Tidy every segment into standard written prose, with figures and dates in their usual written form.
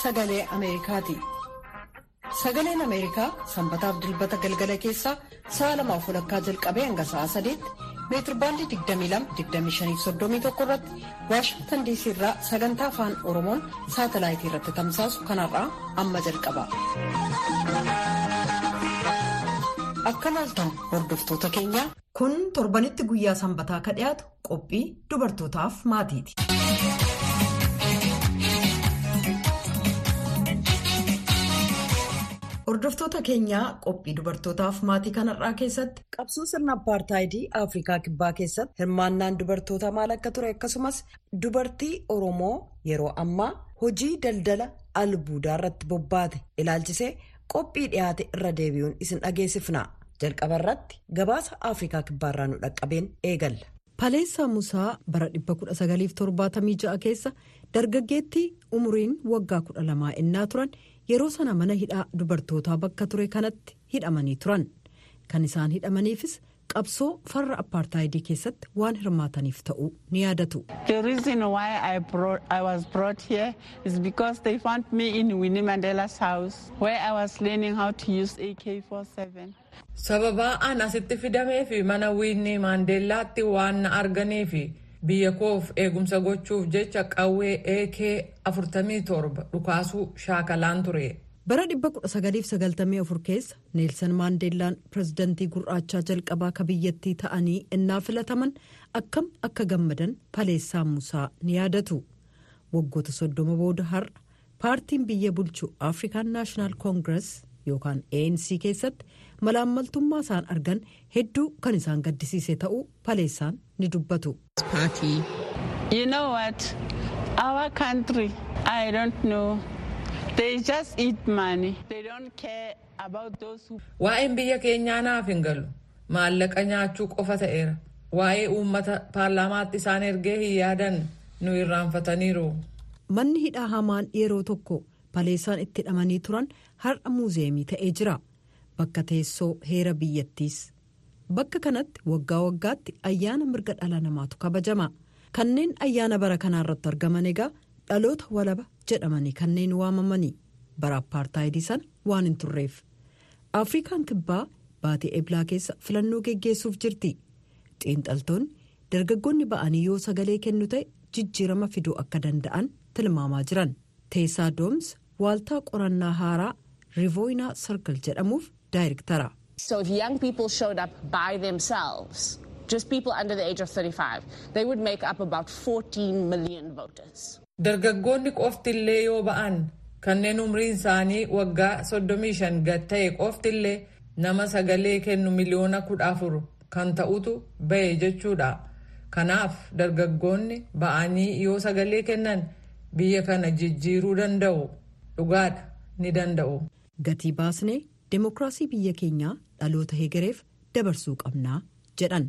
sagalee Ameerikaati. Sagaleen Ameerikaa sanbataaf dilbata galgala keessaa sa'a 2:30 jalqabee hanga sa'a 3tti meetirbaandii 22-25-31 irratti Waashingtan DC irraa sagantaa afaan Oromoon saatalaayitii irratti tamsaasu kanarraa amma jalqaba. Akka laaltan hordoftoota keenyaa. Kun torbanitti guyyaa sanbataa ka dhiyaatu qophii dubartootaaf maatiiti. Hordoftoota keenyaa qophii dubartootaaf maatii kanarraa keessatti qabsoo sirna apartaayidii Afrikaa Kibbaa keessatti hirmaannaan dubartootaa maal akka ture akkasumas dubartii Oromoo yeroo ammaa hojii daldala albuudaa irratti bobbaate ilaalchisee qophii dhiyaate irra deebi'uun isin dhageessifna. Jalqaba irratti gabaasa Afrikaa Kibbaarraa nu dhaqqabeen eegalla. Paleessaa Musaa bara 1976 keessa dargaggeettii umuriin waggaa 12 innaa turan yeroo sana mana hidhaa dubartootaa bakka ture kanatti hidhamanii turan. Kan isaan hidhamaniifis qabsoo farra apartaayidii keessatti waan hirmaataniif ta'uu ni yaadatu. The reason why I was brought here is because they found me in Winnie Mandela's house where I was learning how to use AK-47. Sababaa aan asitti fidamee fi mana Winnie Mandelaatti waan na arganii fi biyya koof eegumsa gochuuf jecha qawwee AK-47 dhukaasuu shaakalaan ture. Bara 1994 keessa Neelsan Maandeellaan pirezidantii gurraachaa jalqabaa ka biyyattii ta'anii innaa filataman akkam akka gammadan Paleessaa Musaa ni yaadatu. Waggoota 30 booda har'a paartiin biyya bulchu African National Congress yookaan ANC keessatti malaammaltummaa isaan argan hedduu kan isaan gaddisiise ta'uu Paleessaan ni dubbatu. You know what? Our country, I don't know. They just eat money. They don't care about those who... Waa'een biyya keenyaa naaf hin galu. Maallaqa nyaachuu qofa ta'eera. Waa'ee uummata paarlaamaatti isaan ergee hin yaadan nu irraanfataniiru. Manni hidhaa hamaan yeroo tokko Paleessaan itti hidhamanii turan har'a muuzeemii ta'ee jira. Bakka teessoo heera biyyattiis. Bakka kanatti waggaa waggaatti ayyaana mirga dhala namaatu kabajama. Kanneen ayyaana bara kanaa irratti argaman egaa dhaloota walaba jedhamanii kanneen waamamanii bara apartaayidii sana waan hin turreef. Afrikaan Kibbaa baatii eblaa keessa filannoo geggeessuuf jirti. Xiinxaltoonni dargaggoonni ba'anii yoo sagalee kennu ta'e jijjiirama fiduu akka danda'an tilmaamaa jiran. Teessaa Dooms waaltaa qorannaa haaraa Rivoyinaa Circle jedhamuuf daayirektara. So if young people showed up by themselves, just people under the age of 35, they would make up about 14 million voters. Dargaggoonni qoftillee yoo ba'an kanneen umriin isaanii waggaa 35 gad ta'e qoftillee nama sagalee kennu miliyoona 14 kan ta'utu ba'e jechuudha. Kanaaf dargaggoonni ba'anii yoo sagalee kennan biyya kana jijjiiruu danda'u. Dhugaadha ni danda'u. Gatii baasnee demokraasii biyya keenyaa dhaloota heegareef dabarsuu qabnaa jedhan.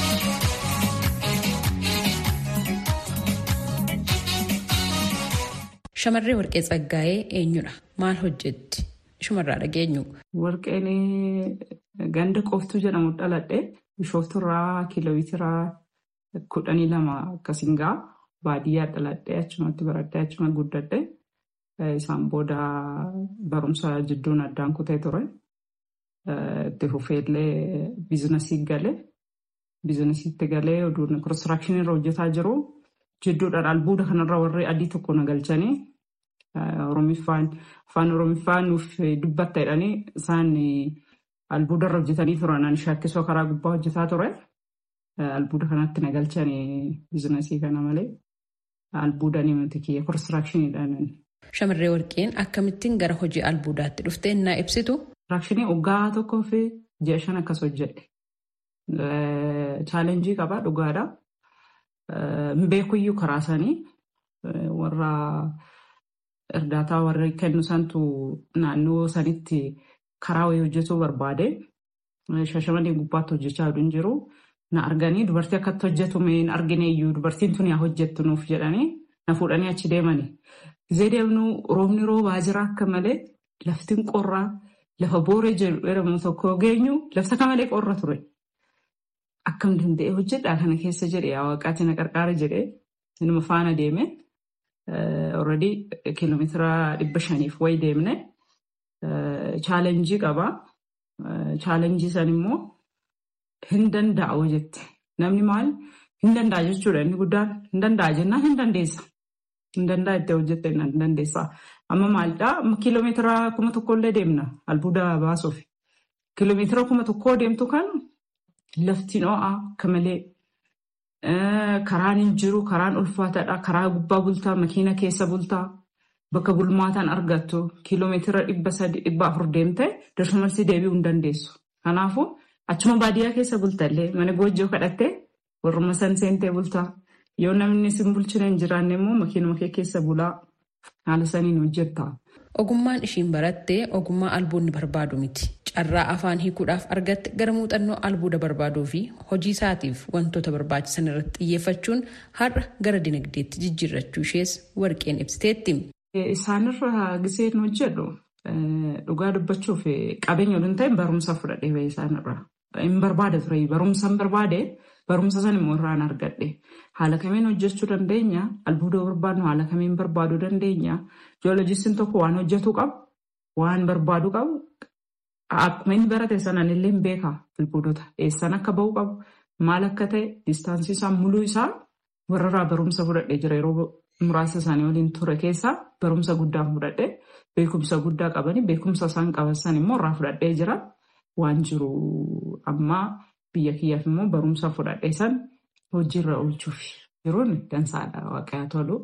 Shamarree Warqee Tsaggaayee eenyudha? Maal hojjetti? Shumarraa dhageenyu. Warqeen ganda qoftuu jedhamu dhaladhe Bishooftuurraa kiiloomeetiraa 12 akkasiin ga'a. Baadiyyaa dhaladhe achumatti baradhee achuma guddadhe. Isaan booda barumsa jidduun addaan kutee ture. Itti fufeellee biizinasii galee. Biizinasiitti galee oduun konistirakshinii irra hojjetaa jiru. Jidduudhaan albuuda kanarra warri adii tokko na galchanii afaan Oromiffaa nuuf dubbatta jedhanii isaan albuuda irra hojjetanii turan shaakkisoo karaa gubbaa hojjetaa ture. Albuuda kanatti na galchanii biizinasii kana malee albuuda ni miti kiyya konistiraakshiniidhaan. Shamarree Warqeen akkamittiin gara hojii albuudaatti dhuftee naa ibsitu? Konistirakshinii waggaa tokkoo fi 6 akkas hojjedhe. Chaalenjii qaba dhugaadha. Mbeekuyyuu karaa isaanii warra erdaataa warra kennu santu naannoo sanitti karaa wayii hojjetuu barbaade. Shashamanii gubbaatti hojjechaa jiru. Na arganii dubartii akkatti hojjetu hin argine iyyuu dubartiin tuni haa hojjettu nuuf jedhanii na fuudhanii achi deemanii. Gizee deemnu roobni roobaa jira akka malee laftiin qorraa lafa booree jedhamu tokko geenyu lafta akka malee qorra ture. Akkam danda'e hojjedhaa kana keessa jedhee waaqaatti na qarqaara jedhee inuma faana deeme already kiiloomeetira 500 wayi deemne chaalenjii qaba. Chaalenjii san immoo hin danda'u jette. Namni maal hin danda'a jechuudha inni guddaan hin danda'a jennaan hin dandeessa. Hin danda'a itti hojjette hin dandeessa. Amma maalidhaa kiiloomeetira 1,000 illee deemna albuuda baasuuf. Kiiloomeetira 1,000 deemtu kan lafti ho'aa akka malee karaan hin jiru karaan ulfaataadha karaa gubbaa bultaa makiina keessa bultaa bakka bulmaataan argattu kiiloomeetira 300-400 deemte darsumarsi deebi'uu hin dandeessu. Kanaafuu achuma baadiyyaa keessa bultallee mana goojjoo kadhattee warruma san seentee bultaa. Yoo namni sin bulchine hin jiraanne immoo makiinuma kee keessa bulaa haala saniin hojjetta. Ogummaan ishiin barattee ogummaa albuudni barbaadu miti. Carraa afaan hiikuudhaaf argatte gara muuxannoo albuuda barbaaduu fi hojii isaatiif wantoota barbaachisan irratti xiyyeeffachuun har'a gara dinagdeetti jijjiirrachuu ishees warqeen ibsiteetti. Isaanirra giseen hojjedhu dhugaa dubbachuuf qabeenya waliin ta'e barumsa fudhadhee bahee isaanirra. Hin barbaade ture barumsa hin barbaade barumsa san immoo irraan argadhe. Haala kamiin hojjechuu dandeenya? Albuuda barbaadnu haala kamiin barbaaduu dandeenya? Joolojistiin tokko waan hojjetu qabu, waan barbaadu qabu, akkuma inni barate sanaan illee hin beeka albuudota. Eessan akka bahu qabu, maal akka ta'e, distaansii isaa muluu isaa warrarraa barumsa fudhadhee jira. Yeroo muraasa isaanii waliin ture keessaa barumsa guddaa fudhadhee beekumsa guddaa qabanii beekumsa isaan qaban san immoo irraa fudhadhee jira. Waan jiru amma biyya kiyyaaf immoo barumsa fudhadhee san hojiirra oolchuuf jiruun dansaadha waaqayyaa tolu.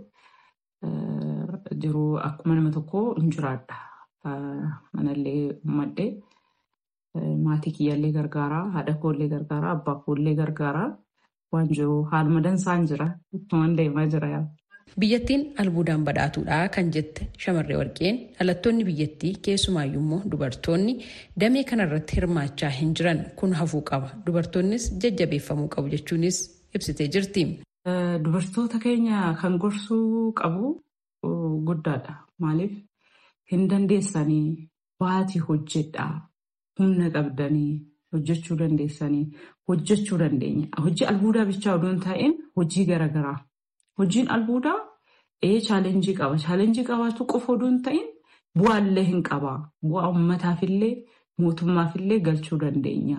Jiru akkuma nama tokko hin jiraadha. Manallee ummadhee maatii kiyyaallee gargaaraa, haadha koollee gargaaraa, abbaa koollee gargaaraa waan jiru haaluma dansaan jira. Ittumaan deemaa jira. Biyyattiin albuudaan badhaatuudha kan jette shamarree warqeen dhalattoonni biyyattii keessumaayyuu immoo dubartoonni damee kanarratti hirmaachaa hin jiran kun hafuu qaba. Dubartoonnis jajjabeeffamuu qabu jechuunis ibsitee jirti. Dubartoota keenya kan gorsuu qabu guddaadha. Maaliif hin dandeessanii baatii hojjedhaa humna qabdanii hojjechuu dandeessanii hojjechuu dandeenya. Hojii albuudaa bichaa odoo hin taa'in hojii garaagaraa. Hojiin albuudaa chaalenjii qaba. Chaalenjii qabaatu qofa odoo hin ta'in bu'aallee hin qaba. Bu'aa uummataafillee mootummaafillee galchuu dandeenya.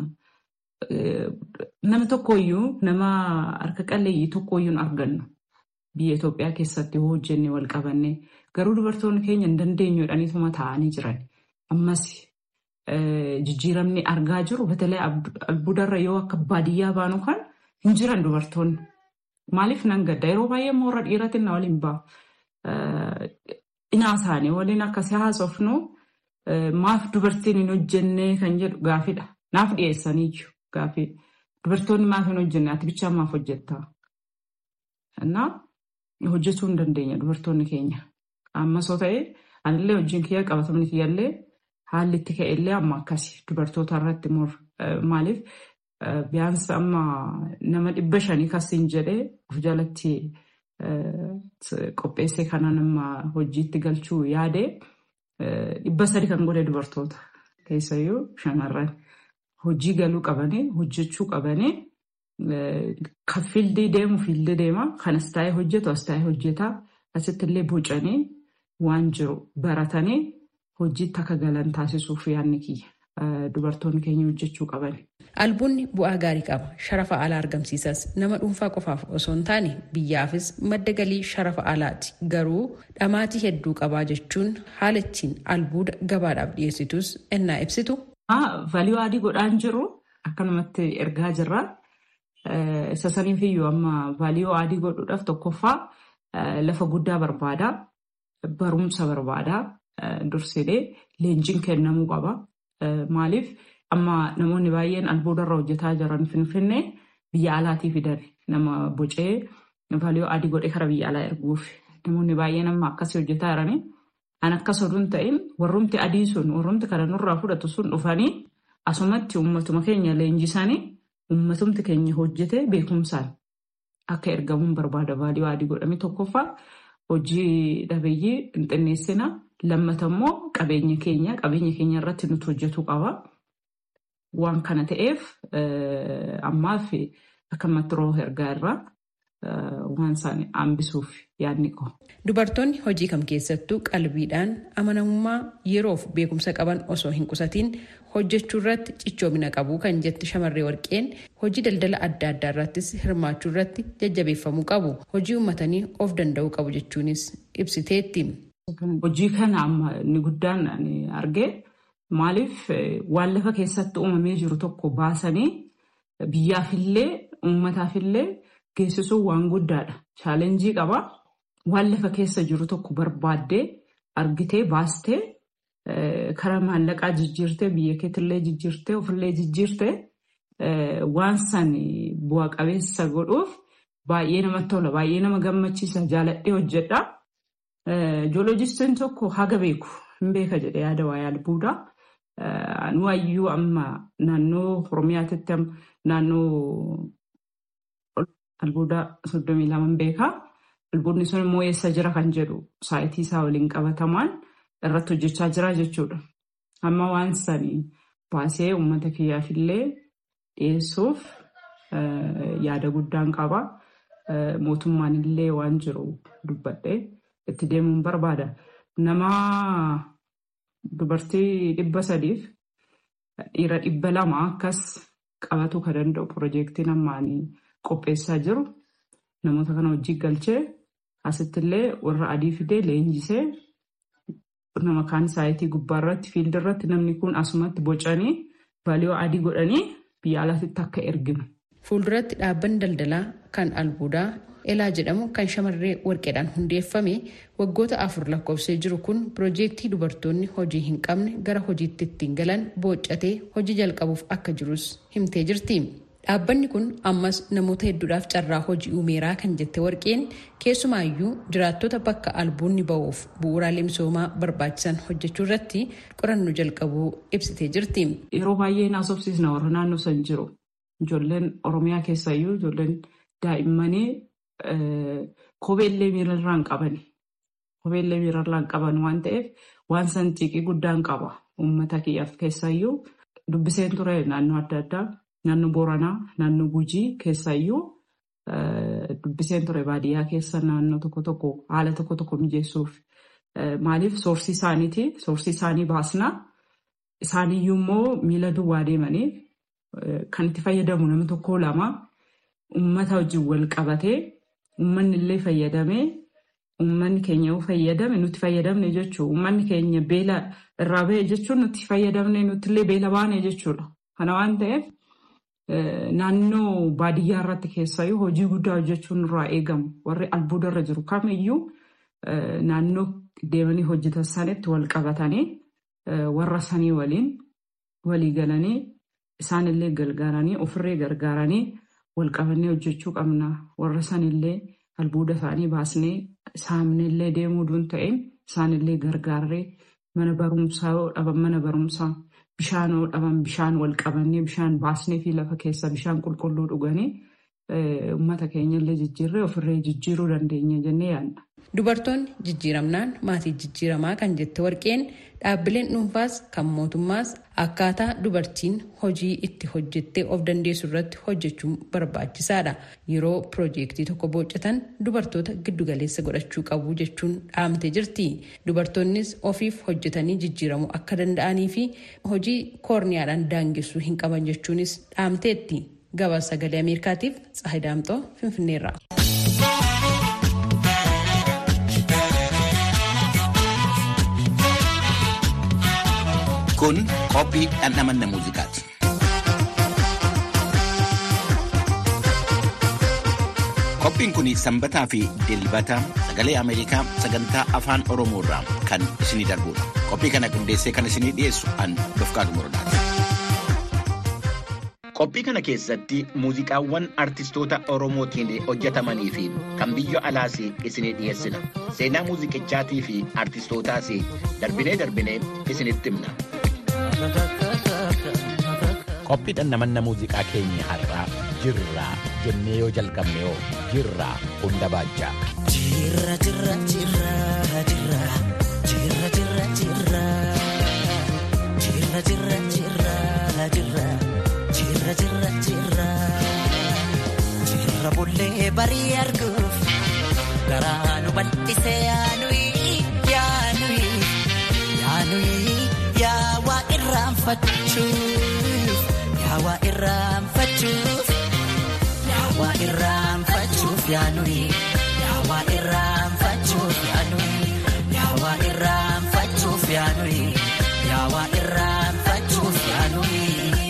Nama tokkooyyuu nama harka qalleeyyii tokkooyyuu hin argannu. Biyya Itoophiyaa keessatti hojjenne wal qabanne garuu dubartoonni keenya hin dandeenyuudhaanituma taa'anii jiran. Ammas jijjiiramni argaa jiru batalee albuudarra yoo akka baadiyyaa baanu kan hin jiran dubartoonni. Maaliif nan gadda yeroo baay'ee moora dhiiraatiin na waliin ba'a. Inaa isaanii waliin akkasii haasofnu maaf dubartiin hin hojjenne kan jedhu gaafidha. Naaf dhiyeessanii gaafii. Dubartoonni maaf hin hojjenne ati bichaa maaf hojjettaa? Innaa hojjetuu hin dandeenya dubartoonni keenya. Ammas yoo ta'e anillee hojiin kiyya qabatamni kiyyallee haalli itti ka'ellee amma akkasii dubartoota irratti maaliif biyaansa amma nama 500 kasiin jedhee of jalatti qopheessee kanaan amma hojiitti galchuu yaadee 300 kan godhe dubartoota keessayyuu shamarran hojii galuu qabanii hojjechuu qabanii kan fiildii deemu fiildii deema kan as taa'ee hojjetu as taa'ee hojjetaa asitti illee bocanii waan jiru baratanii hojiitti akka galan taasisuuf yaadni kiyya. Dubartoonni keenya hojjechuu qaban. Albuudni bu'aa gaarii qaba. Sharafa alaa argamsiisas. Nama dhuunfaa qofaaf osoo hin taane biyyaafis madda galii sharafa alaati. Garuu dhamaatii hedduu qabaa jechuun haala ittiin albuuda gabaadhaaf dhiyeessitus ennaa ibsitu. Valiyoo adii godhaan jiru akkanumatti ergaa jirra. Isa saniif iyyuu amma valiyoo adii godhuudhaaf tokkoffaa lafa guddaa barbaada. Barumsa barbaada. Dursidee leenjiin kennamuu qaba. Maaliif amma namoonni baay'een albuudarra hojjetaa jiran Finfinnee biyya alaatii fidan nama bocee valiyoo adii godhee kara biyya alaa erguuf namoonni baay'een amma akkasii hojjetaa jiranii an akkas oduun ta'in warrumti adii sun warrumti kana nurraa fudhatu sun dhufanii asumatti uummatuma keenya leenjisanii uummatumti keenya hojjetee beekumsaan akka ergamuun barbaada valiyoo adii godhame tokkoffaa hojii dhabeeyyii hin xinneessina. Lammata immoo qabeenya keenya irratti nuti hojjetu qaba. Waan kana ta'eef ammaaf akkamatti roo ergaa irraa waan isaanii hambisuuf yaadni qabu. Dubartoonni hojii kam keessattuu qalbiidhaan amanamummaa yeroof beekumsa qaban osoo hin qusatiin hojjechuu irratti cichoomina qabu kan jetti shamarree Warqeen hojii daldala adda addaa irrattis hirmaachuu irratti jajjabeeffamuu qabu. Hojii uummatanii of danda'uu qabu jechuunis ibsiteetti. Hojii kana amma inni guddaan argee maaliif waan lafa keessatti uumamee jiru tokko baasanii biyyaafillee uummataafillee geessisuun waan guddaadha. Chaalenjii qaba. Waan lafa keessa jiru tokko barbaaddee argitee baastee karaa maallaqaa jijjiirtee biyya keetillee jijjiirtee ofillee jijjiirtee waan san bu'a qabeessa godhuuf baay'ee namatti tola. Baay'ee nama gammachiisa. Jaaladhee hojjedha. Joolojistiin tokko haga beeku hin beeka jedhee yaada waa'ee albuudaa. Nu ayyuu amma naannoo Oromiyaatti naannoo albuudaa 32 beekaa. Albuudni sun immoo eessa jira kan jedhu saayitii isaa waliin qabatamaan irratti hojjechaa jira jechuudha. Amma waan sanii baasee uummata kiyyaafillee dhiyeessuuf yaada guddaan qaba. Mootummaan illee waan jiru dubbadhee itti deemuun barbaada. Nama dubartii 300 dhiira 200 akkas qabatu kan danda'u piroojeektiin ammaanii qopheessaa jiru. Namoota kana hojii galchee asittillee warra adii fidee leenjisee nama kaan saayitii gubbaarratti fiildirratti namni kun asumatti bocanii baaliyoo adii godhanii biyya alaatti akka erginu. Fuulduratti dhaabbanni daldalaa kan albuudaa Elaa jedhamu kan shamarree Warqeedhaan hundeeffame waggoota 4 lakkoofsee jiru kun piroojeektii dubartoonni hojii hin qabne gara hojiitti ittiin galan boocatee hojii jalqabuuf akka jirus himtee jirti. Dhaabbanni kun ammas namoota hedduudhaaf carraa hojii uumeeraa kan jette Warqeen keessumaayyuu jiraattota bakka albuunni ba'uuf bu'uuraalee misoomaa barbaachisan hojjechuu irratti qorannoo jalqabuu ibsitee jirti. Yeroo baay'ee naasofsiisna warra naannoo san jiru. Ijoolleen Oromiyaa keessayyuu ijoolleen daa'immanii kopheellee miirarraan qabani. Kopheellee miirarraan qaban waan ta'eef waan san xiiqii guddaan qaba. Uummata kiyyaaf keessayyuu dubbiseen ture naannoo adda addaa. Naannoo Booranaa, naannoo Gujii keessayyuu dubbiseen ture baadiyyaa keessa naannoo tokko haala tokko mijeessuuf. Maaliif soorsii isaaniiti? Soorsii isaanii baasnaa. Isaaniyyuu immoo miila duwwaa deemanii kan itti fayyadamu nama tokko lama uummata wajjin wal qabatee uummanni illee fayyadamee uummanni keenya fayyadame nuti fayyadamne jechuudha. Uummanni keenya beela irraa ba'e jechuun nuti fayyadamne nuti illee beela baane jechuudha. Kana waan ta'eef. Naannoo baadiyyaa irratti keessayyuu hojii guddaa hojjechuun irraa eegamu. Warri albuuda irra jiru kamiyyuu naannoo deemanii hojjetan sanitti wal qabatanii warra sanii waliin walii galanii isaanillee gargaaranii ofirree gargaaranii wal qabannee hojjechuu qabna. Warra sanillee albuuda isaanii baasnee isaanillee deemuu duun ta'een isaanillee gargaarree mana barumsaa yoo dhaban mana barumsaa. Bishaan yoo dhaban bishaan wal qabannee bishaan baasnee fi lafa keessa bishaan qulqulluu dhuganii uummata keenyallee jijjiirree ofirree jijjiiruu dandeenya jennee yaadna. Dubartoonni jijjiiramnaan maatii jijjiiramaa kan jette Warqeen dhaabbileen dhuunfaas kan mootummaas akkaataa dubartiin hojii itti hojjettee of dandeessu irratti hojjechuun barbaachisaadha. Yeroo piroojeektii tokko boocatan dubartoota giddugaleessa godhachuu qabu jechuun dhaamtee jirti. Dubartoonnis ofiif hojjetanii jijjiiramuu akka danda'anii fi hojii koorniyaadhaan daangessuu hin qaban jechuunis dhaamteetti. Gabaasa Sagalee Ameerikaatiif Tsahayi Daamxoo Finfinneerraa. Kun qophii dhandhamanna muuziqaati. Qophiin kun sanbataa fi dilbata Sagalee Ameerikaa sagantaa afaan Oromoo irraa kan isinii darbudha. Qophii kana qindeessee kan isinii dhiyeessu an Dofqaadu Morodaati. Qophii kana keessatti muuziqaawwan artistoota Oromootiin hojjetamanii fi kan biyya alaas isinii dhiyeessina. Seenaa muuziqichaatii fi artistootaas darbinee isinitti himna. Qophii dhandhamanna muuziqaa keenya har'aa jirraa jennee yoo jalqabne yoo jirraa hunda baachaa. Jirra jirra jirra jirra jirra jirra jirra jirra jirra jirra jirra jirra jirra jirra jirra bullee barii arga. irraanfachuuf yaawaa irraanfachuuf yaawaa irraanfachuuf yaanuri yaawaa irraanfachuuf yaanuri yaawaa irraanfachuuf yaanuri yaawaa irraanfachuuf yaanuri.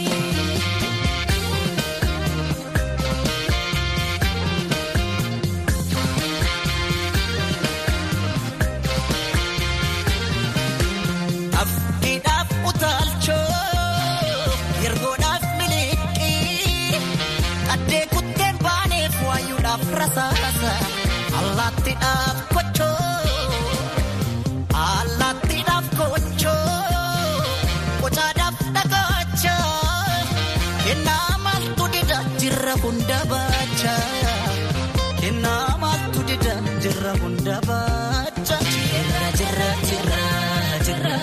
Afkiidhaaf utaalchoo yergoodhaaf miliqii qaddee kutteen baaneef waayuudhaaf rasaasa allaattiidhaaf kochoo allaattiidhaaf kochoo qocaadhaaf dhagacha kennaa maaltu dida jirra hunda baacha kennaa maaltu dida jirra hunda baacha jirra jirra jirra jirra.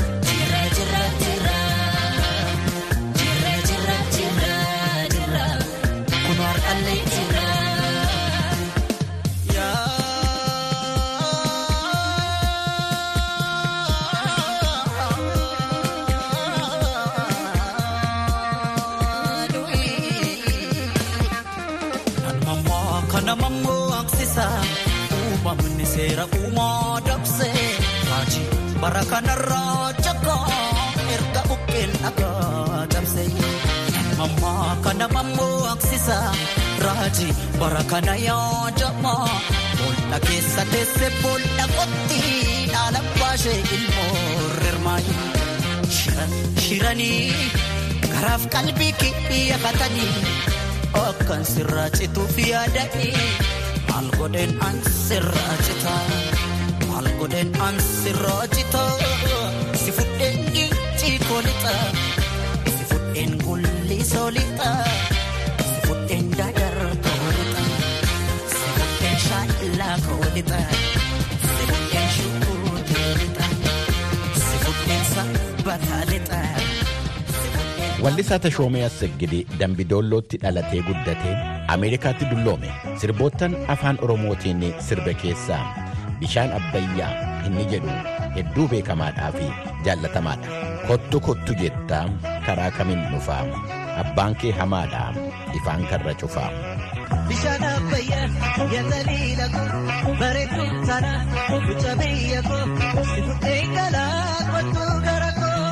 Uumamni seera uumaa dabsee raajii bara kanarraa jagaa erga buqqeen dhagaa dabsee mammaa kana mammoo aksisa raajii bara kana yaajamaa boolla keessa teessee boolla qotti dhaala baashee ilmoo rirmaayi shiranii garaaf qalbii kiyyafatanii akkan sirraa cituuf yaadanii. Maal godheen ansirraa cita si fudheen gincii koolixa si fudheen gulli soolixa si fudheen dadar koolixa si fudheen shaallaa koolixa si fudheen shukuuteelixa si fudheen sabbatalixa. Wallisaa Tashoomee Assegidee Dambidoollootti dhalatee guddatee Ameerikaatti dulloome sirboottan afaan Oromootiin sirbe keessaa bishaan abbayyaa inni jedhu hedduu beekamaadhaa fi jaallatamaadha. Kottu kottu jettaa karaa kamiin dhufaa abbaan kee hamaadhaa ifaan karra cufaa. Bishaan abbayyaa yaalaliila koo bareedduu sana mucaa biyya koo si fuudhee galaa kottu gara koo.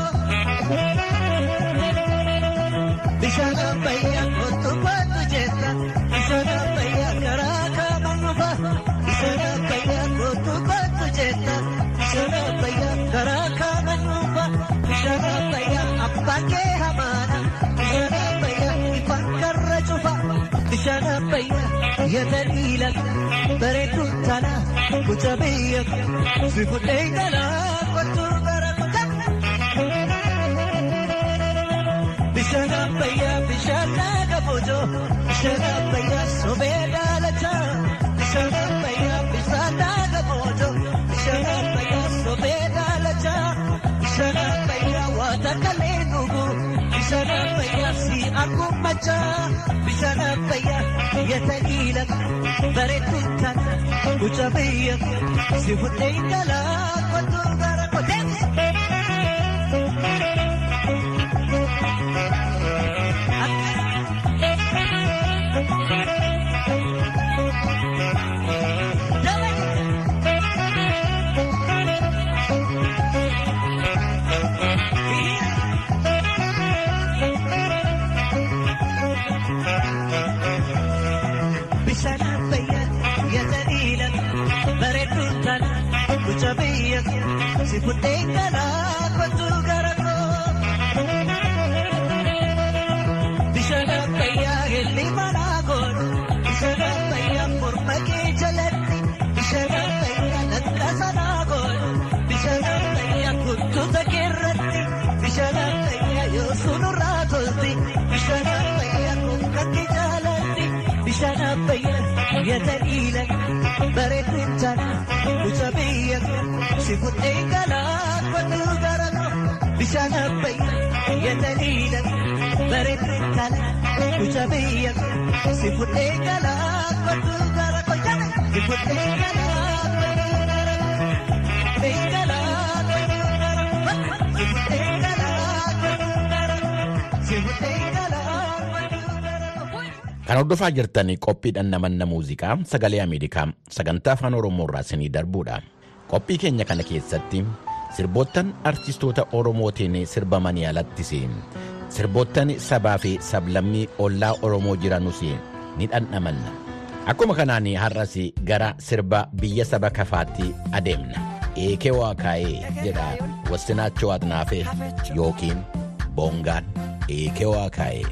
Bishaan abbayyaa kottu kottu jetta bishaan abbayyaa karaa kamiin dhufaa bishaan abbayyaa kottu kottu jetta bishaan abbayyaa karaa kamiin dhufaa bishaan abbayyaa abbaan kee hamaadha bishaan abbayyaa ifaan karra cufaa bishaan abbayyaa yaalaliila bareedduu sana mucaa biyya koo si fuudhee galaa kottu gara koo. Bishaan abbayyaa bishaan laga boojoo bishaan abbayyaa sobee daalachaa bishaan abbayyaa bishaan laga boojoo bishaan abbayyaa sobee daalachaa bishaan abbayyaa waata kalee nugu bishaan abbayyaa si argummachaa bishaan abbayyaa yaalaliila bareedduu kana mucaa biyya si fuudhee galaa kottu gara koo. Bishaan abbayyaa yaalaliila bareedduu kana mucaa biyya koo si fuudhee galaa kottu gara koo. Bishaan abbayyaa helli manaa godhu bishaan abbayyaa morma kee jalatti bishaan abbayyaa dandaasa naa godhu bishaan abbayyaa kuttuuta keerratti bishaan abbayyaa yoo sunurraa tolti bishaan abbayyaa kunkatti jaalatti bishaan abbayyaa yaalaliila bareedduu sana mucaa biyya koo si fuudhee galaa kottu gara koo. Bishaan abbayyaa yaalaliila bareedduu sana mucaa biyya koo si fuudhee galaa kottu gara koo. Si fuudhee galaa kottu gara koo. Si fuudhee galaa kottu gara koo. Si fuudhee galaa kottu gara koo. Kan hordofaa jirtanii qophiidhaan namanna muuziqaa sagalee Ameerikaa sagantaa afaan Oromoo irraa isinii darbuudha. Qophii keenya kana keessatti sirboottan artistoota Oromootiin sirbamanii alattis sirboottan sabaa fi sablammii ollaa Oromoo jiranus ni dhandhamanna. Akkuma kanaan har'as gara sirba biyya saba kafaatti adeemna. Eekee waa kaa'ee jedha Wassinaachoo Adnaafee yookiin Boongaan eekee waa kaa'ee.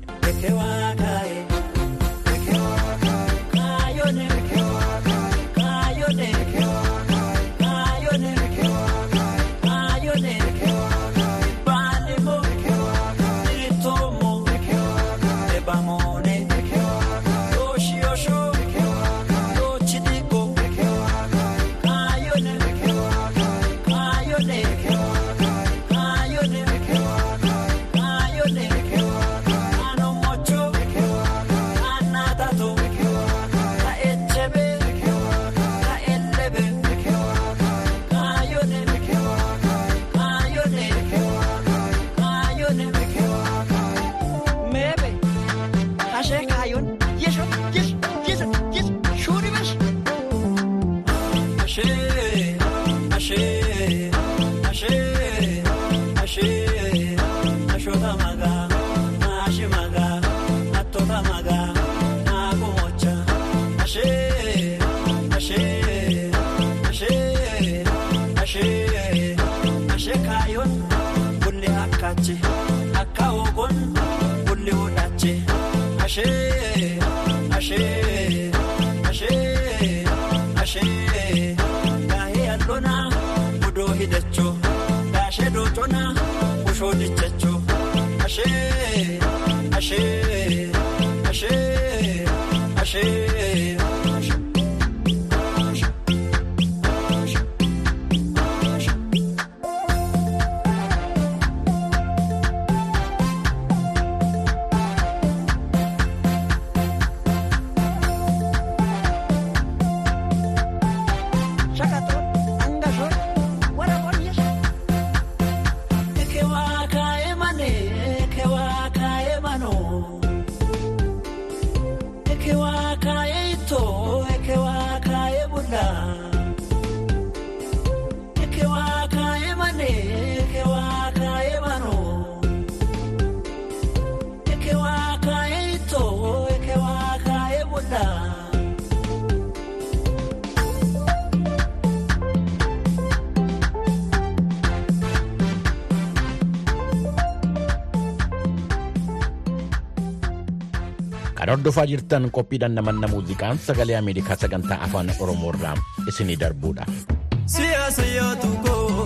Kan hordofaa jirtan qophiidhaan namanna muuziqaan sagalee Ameerikaa sagantaa afaan Oromoo irraa isinii darbuudha. Siyaasa yaatu koo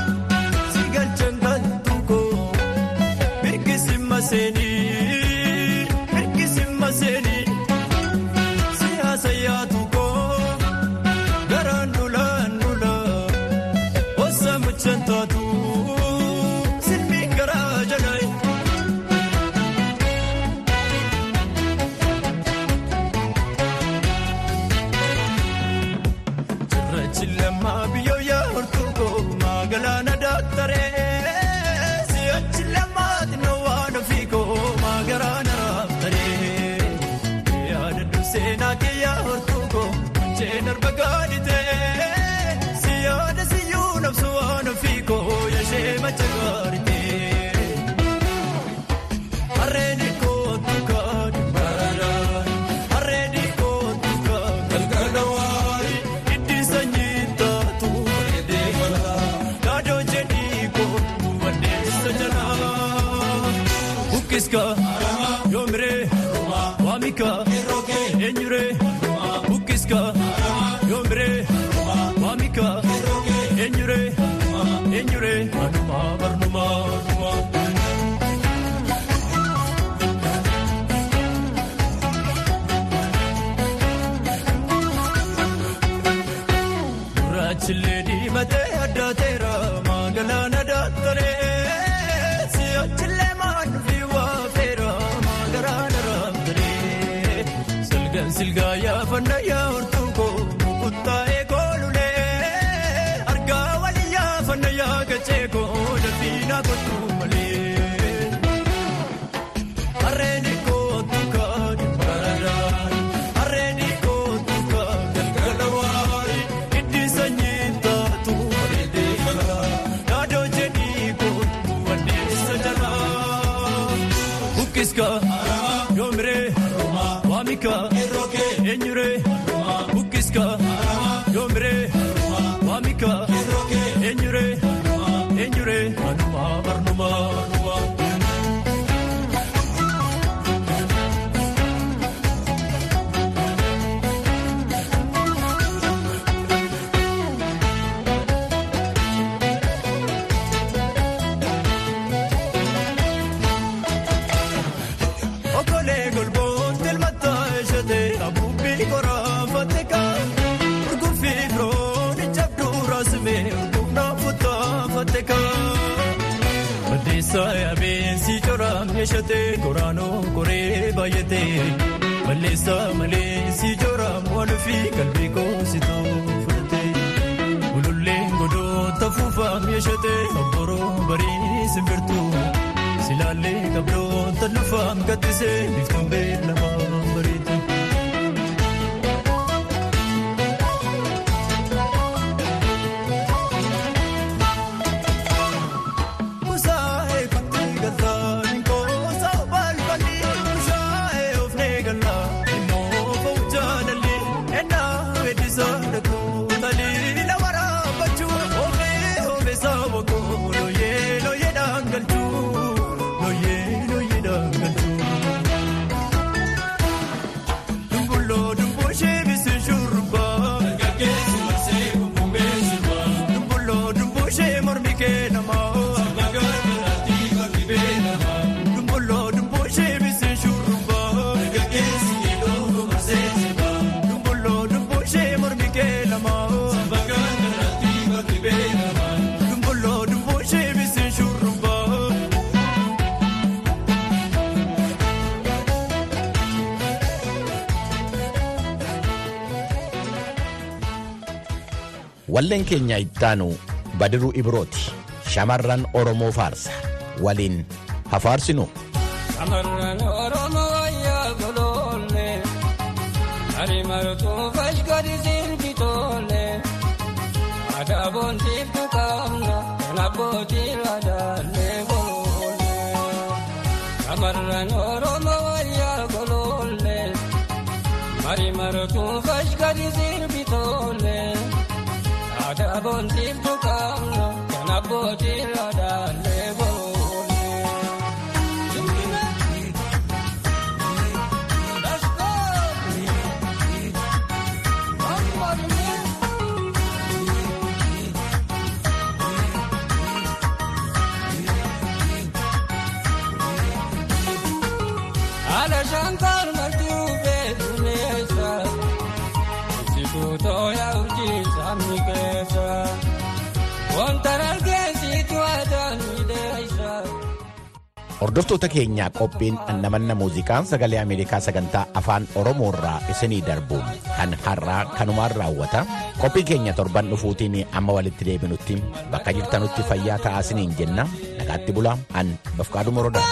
si galchan galtu koo mirgisimma seenii siyaasa yaatu koo garaan nula ossa muchan taatu silmi garaa jalaayi. Chilama biyo ya hortuko magalana daktare siya chilama dino wano fiko magarana daktare ya dadu sena ke ya hortuko chenar baganite siya da siyu nafsu wano fiko ya shema chagarite areni ko tukad barara areni ko tukad galgalawa Bukiska, yomre, wamika, enyure. Bukiska, yomre, wamika, enyure. Anuma, barnuma. Rachile di mate adatera, magalana datare. Chile man viwa fera magarana ramdre silga ya fanda ya urtuko kutta e golule arga wali ya fanda ya gacheko dafina kotumale arene ko tukad barara Bukiska Yomre Wamika Enyure Bukiska Yomre Wamika Enyure Anuma Barnuma Saya bensi coram yeshate Korano kore bayete Malesa malesi coram walufi kalbi ko sito furte Ululle godo tafufa yeshate Aboro bari simbirtu Silale kablo tanufam katise Biftumbe lama baritu Walleen keenya ittaanu Badiruu Ibrooti shamarran Oromoo faarsa waliin hafaarsinu. Shamarran Oromoo yaa goloolle ari martuu fashkari sirbitoole aadaa boontiif tuqaamna kan abbootii raadaalee goloolle. Shamarran Oromoo yaa goloolle ari martuu fashkari sirbitoole. Ada bontim tu kamna, kana botir ada lebole. Let's go. Ala shankar martube dunesa, situto ya urji samike. Hordoftoota keenyaa qophiin annamanna muuziqaan sagalee Ameerikaa sagantaa afaan Oromoo irraa isinii darbuun kan har'aa kanumaan raawwata. Qophii keenya torban dhufuutiin amma walitti deebinutti bakka jirtanutti fayyaa ta'aa isiniin jenna. Nagaatti bulaa an Bafqaaduu Morodaa.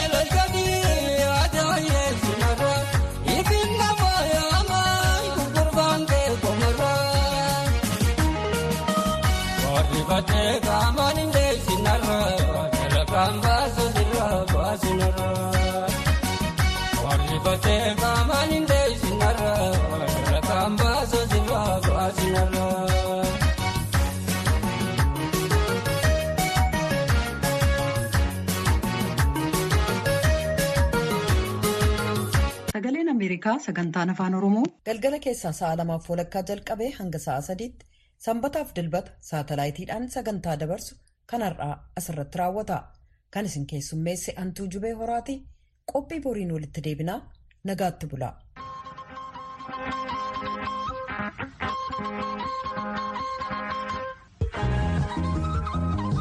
Sagaleen Ameerikaa sagantaan afaan Oromoo galgala keessaa sa'a 2:00 jalqabee hanga sa'a 3:00 sanbataaf dilbata saatalaayitiidhaan sagantaa dabarsu kan har'aa asirratti raawwata. Kan isin keessummeesse Antuu Jubee Horaati. Qophii boriin walitti deebinaa nagaatti bulaa.